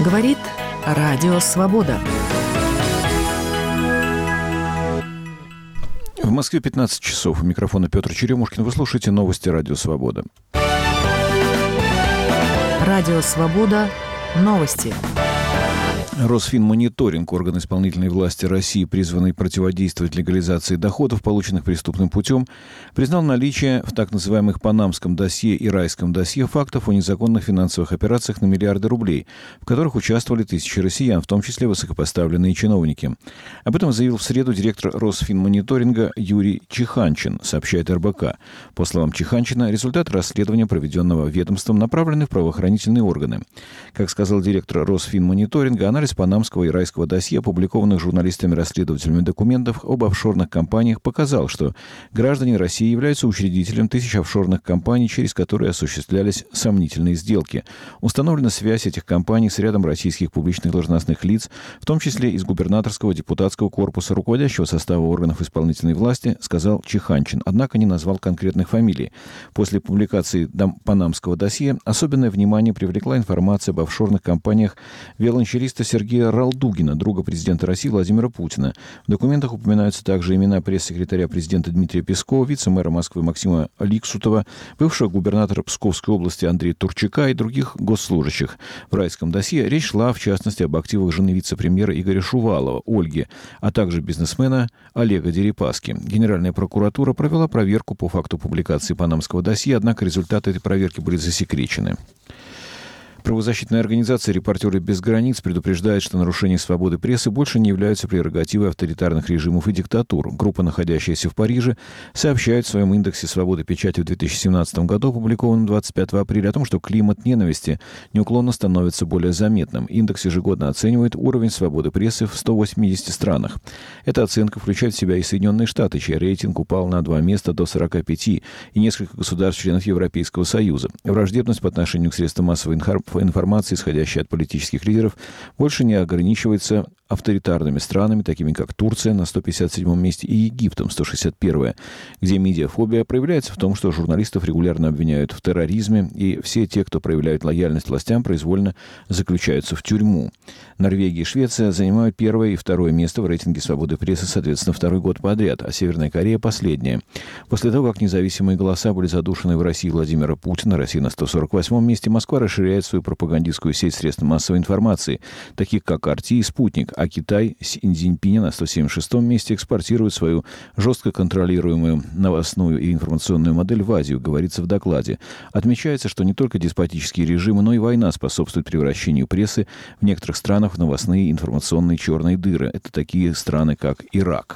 Говорит Радио Свобода. В Москве 15 часов. У микрофона Петр Черемушкин. Вы слушаете новости Радио Свобода. Радио Свобода. Новости. Росфинмониторинг, орган исполнительной власти России, призванный противодействовать легализации доходов, полученных преступным путем, признал наличие в так называемых панамском досье и райском досье фактов о незаконных финансовых операциях на миллиарды рублей, в которых участвовали тысячи россиян, в том числе высокопоставленные чиновники. Об этом заявил в среду директор Росфинмониторинга Юрий Чеханчин, сообщает РБК. По словам Чеханчина, результаты расследования, проведенного ведомством, направлены в правоохранительные органы. Как сказал директор Росфинмониторинга, анализ панамского и райского досье, опубликованных журналистами-расследователями документов об офшорных компаниях, показал, что граждане России являются учредителем тысяч офшорных компаний, через которые осуществлялись сомнительные сделки. Установлена связь этих компаний с рядом российских публичных должностных лиц, в том числе из губернаторского, депутатского корпуса, руководящего состава органов исполнительной власти, сказал Чеханчин, однако не назвал конкретных фамилий. После публикации панамского досье особенное внимание привлекла информация об офшорных компаниях виолончелиста Сергея Ралдугина, друга президента России Владимира Путина. В документах упоминаются также имена пресс-секретаря президента Дмитрия Пескова, вице-мэра Москвы Максима Ликсутова, бывшего губернатора Псковской области Андрея Турчака и других госслужащих. В райском досье речь шла, в частности, об активах жены вице-премьера Игоря Шувалова, Ольги, а также бизнесмена Олега Дерипаски. Генеральная прокуратура провела проверку по факту публикации панамского досье, однако результаты этой проверки были засекречены. Правозащитная организация «Репортеры без границ» предупреждает, что нарушения свободы прессы больше не являются прерогативой авторитарных режимов и диктатур. Группа, находящаяся в Париже, сообщает в своем индексе свободы печати в 2017 году, опубликованном 25 апреля, о том, что климат ненависти неуклонно становится более заметным. Индекс ежегодно оценивает уровень свободы прессы в 180 странах. Эта оценка включает в себя и Соединенные Штаты, чей рейтинг упал на 2 места до 45, и несколько государств-членов Европейского Союза. Враждебность по отношению к средствам массовой информации, исходящей от политических лидеров, больше не ограничивается авторитарными странами, такими как Турция на 157 месте и Египтом 161, где медиафобия проявляется в том, что журналистов регулярно обвиняют в терроризме, и все те, кто проявляет лояльность властям, произвольно заключаются в тюрьму. Норвегия и Швеция занимают первое и второе место в рейтинге свободы прессы, соответственно, второй год подряд, а Северная Корея – последняя. После того, как независимые голоса были задушены в России Владимира Путина, Россия на 148 месте, Москва расширяет свою пропагандистскую сеть средств массовой информации, таких как RT и «Спутник», а Китай с Цзиньпиня на 176-м месте экспортирует свою жестко контролируемую новостную и информационную модель в Азию, говорится в докладе. Отмечается, что не только деспотические режимы, но и война способствует превращению прессы в некоторых странах в новостные и информационные черные дыры. Это такие страны, как Ирак.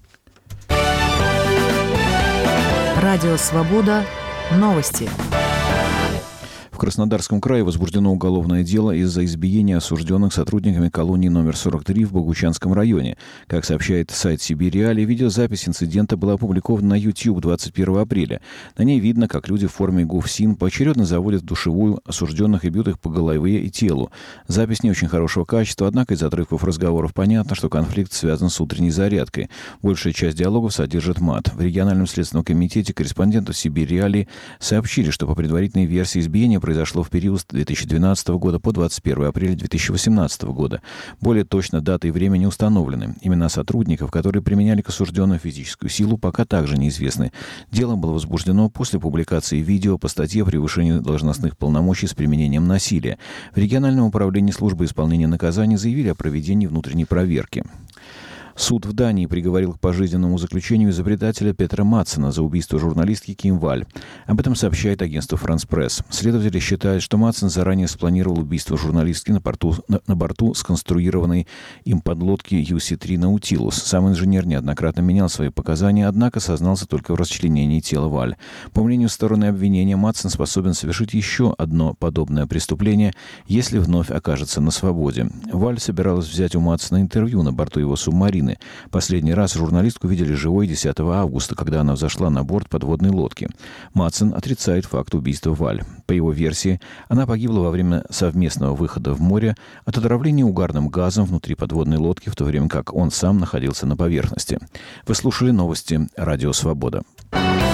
Радио Свобода. Новости. В Краснодарском крае возбуждено уголовное дело из-за избиения осужденных сотрудниками колонии номер 43 в Богучанском районе. Как сообщает сайт Сибирь-Реалии, видеозапись инцидента была опубликована на YouTube 21 апреля. На ней видно, как люди в форме ГУФСИН поочередно заводят в душевую осужденных и бьют их по голове и телу. Запись не очень хорошего качества, однако из отрывков разговоров понятно, что конфликт связан с утренней зарядкой. Большая часть диалогов содержит мат. В региональном следственном комитете корреспонденту Сибирь-Реалии сообщили, что по предварительной версии избиения произошло в период с 2012 года по 21 апреля 2018 года. Более точно даты и время не установлены. Имена сотрудников, которые применяли к осужденным физическую силу, пока также неизвестны. Дело было возбуждено после публикации видео по статье о превышении должностных полномочий с применением насилия. В региональном управлении службы исполнения наказаний заявили о проведении внутренней проверки. Суд в Дании приговорил к пожизненному заключению изобретателя Петра Матсена за убийство журналистки Ким Валь. Об этом сообщает агентство «Франс Пресс». Следователи считают, что Матсен заранее спланировал убийство журналистки на борту сконструированной им подлодки UC-3 «Наутилус». Сам инженер неоднократно менял свои показания, однако сознался только в расчленении тела Валь. По мнению стороны обвинения, Матсен способен совершить еще одно подобное преступление, если вновь окажется на свободе. Валь собиралась взять у Матсена интервью на борту его субмарины. Последний раз журналистку видели живой 10 августа, когда она взошла на борт подводной лодки. Матсен отрицает факт убийства Валь. По его версии, она погибла во время совместного выхода в море от отравления угарным газом внутри подводной лодки, в то время как он сам находился на поверхности. Вы слушали новости «Радио Свобода».